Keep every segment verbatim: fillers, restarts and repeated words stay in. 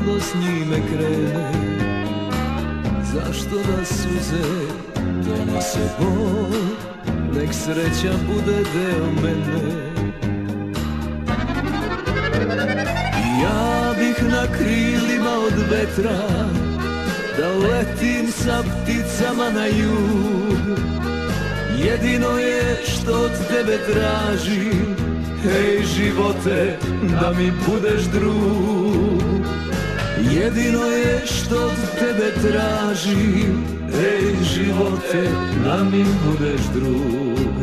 malo s njime krene. Zašto da suze donose bol, nek sreća bude deo mene. Ja bih na krilima od vetra da letim sa pticama na jug. Jedino je što od tebe tražim, hej živote, da mi budeš drug. Jedino je što od tebe tražim, hej živote, da mi budeš drug.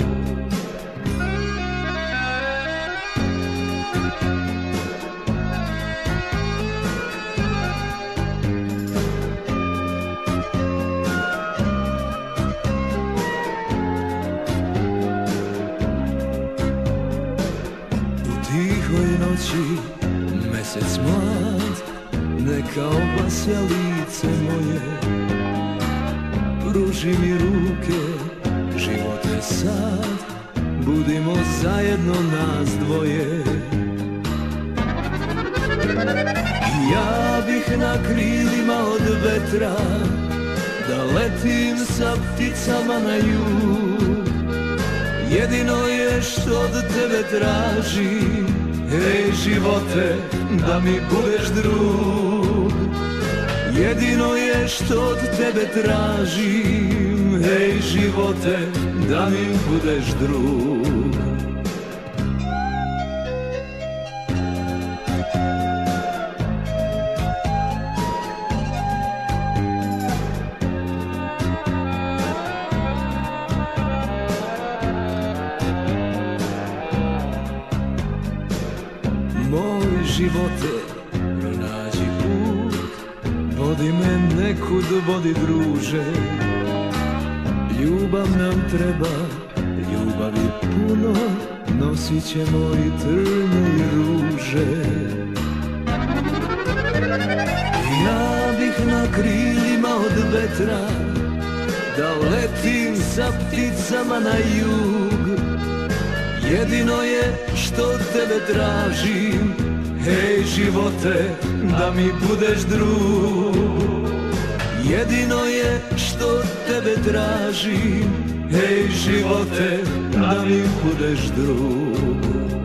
Mesec mlad neka obasja lice moje, pruži mi ruke, živote sad, budimo zajedno nas dvoje. Ja bih na krilima od vetra da letim sa pticama na jug. Jedino je što od tebe tražim, hej živote, da mi budeš drug. Jedino je što od tebe tražim, hej živote, da mi budeš drug. Moj živote, pronađi put, vodi me nekud, vodi druže. Ljubav nam treba, ljubavi puno, nosit ćemo i trnje i ruže. Ja bih na krilima od vetra da letim sa pticama na jug. Jedino je što od tebe tražim, hej živote, da mi budeš drug. Jedino je što od tebe tražim, hej živote, da mi budeš drug.